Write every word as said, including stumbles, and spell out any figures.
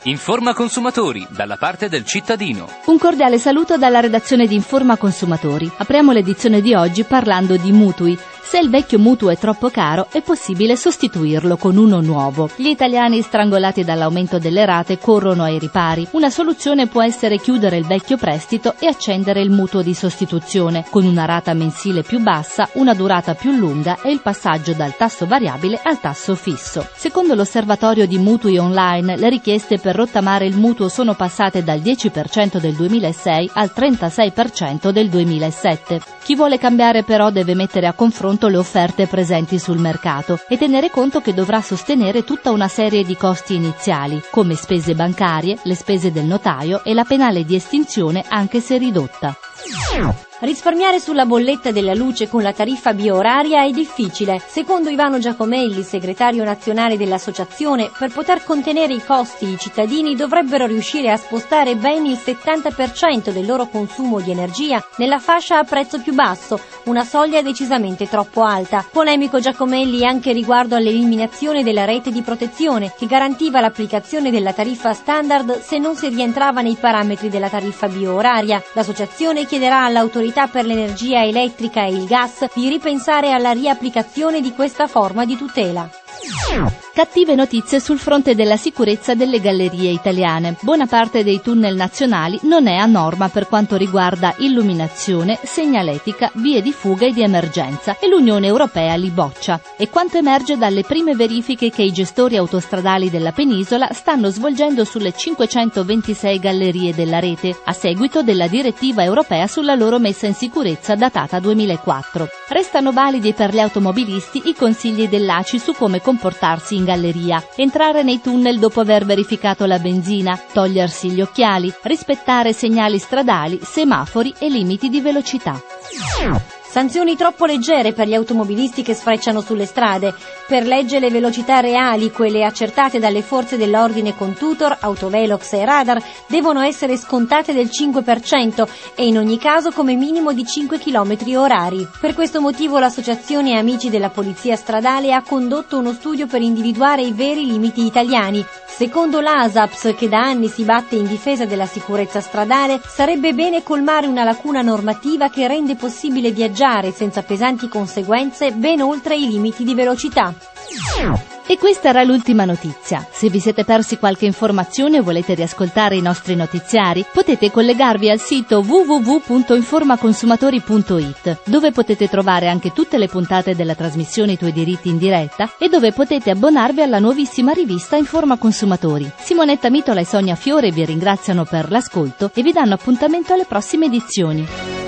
Informa Consumatori, dalla parte del cittadino. Un cordiale saluto dalla redazione di Informa Consumatori. Apriamo l'edizione di oggi parlando di mutui. Se il vecchio mutuo è troppo caro, è possibile sostituirlo con uno nuovo. Gli italiani, strangolati dall'aumento delle rate, corrono ai ripari. Una soluzione può essere chiudere il vecchio prestito e accendere il mutuo di sostituzione, con una rata mensile più bassa, una durata più lunga e il passaggio dal tasso variabile al tasso fisso. Secondo l'osservatorio di mutui online, le richieste per rottamare il mutuo sono passate dal dieci per cento del duemilasei al trentasei per cento del duemilasette. Chi vuole cambiare però deve mettere a confronto le offerte presenti sul mercato e tenere conto che dovrà sostenere tutta una serie di costi iniziali, come spese bancarie, le spese del notaio e la penale di estinzione anche se ridotta. Risparmiare sulla bolletta della luce con la tariffa bio-oraria è difficile. Secondo Ivano Giacomelli, segretario nazionale dell'associazione, per poter contenere i costi i cittadini dovrebbero riuscire a spostare ben il settanta per cento del loro consumo di energia nella fascia a prezzo più basso, una soglia decisamente troppo alta. Polemico Giacomelli anche riguardo all'eliminazione della rete di protezione, che garantiva l'applicazione della tariffa standard se non si rientrava nei parametri della tariffa bio-oraria. L'associazione chiederà all'autorità per l'energia elettrica e il gas di ripensare alla riapplicazione di questa forma di tutela. Cattive notizie sul fronte della sicurezza delle gallerie italiane. Buona parte dei tunnel nazionali non è a norma per quanto riguarda illuminazione, segnaletica, vie di fuga e di emergenza e l'Unione Europea li boccia. E quanto emerge dalle prime verifiche che i gestori autostradali della penisola stanno svolgendo sulle cinquecentoventisei gallerie della rete, a seguito della direttiva europea sulla loro messa in sicurezza datata duemilaquattro. Restano validi per gli automobilisti i consigli dell'A C I su come comportarsi in galleria, entrare nei tunnel dopo aver verificato la benzina, togliersi gli occhiali, rispettare segnali stradali, semafori e limiti di velocità. Sanzioni troppo leggere per gli automobilisti che sfrecciano sulle strade. Per legge le velocità reali, quelle accertate dalle forze dell'ordine con tutor, autovelox e radar, devono essere scontate del cinque per cento e in ogni caso come minimo di cinque chilometri orari. Per questo motivo l'associazione Amici della Polizia Stradale ha condotto uno studio per individuare i veri limiti italiani. Secondo l'ASAPS, che da anni si batte in difesa della sicurezza stradale, sarebbe bene colmare una lacuna normativa che rende possibile viaggiare senza pesanti conseguenze ben oltre i limiti di velocità. E questa era l'ultima notizia. Se vi siete persi qualche informazione o volete riascoltare i nostri notiziari, potete collegarvi al sito w w w punto informaconsumatori punto i t, dove potete trovare anche tutte le puntate della trasmissione I tuoi diritti in diretta e dove potete abbonarvi alla nuovissima rivista Informa Consumatori. Simonetta Mitola e Sonia Fiore vi ringraziano per l'ascolto e vi danno appuntamento alle prossime edizioni.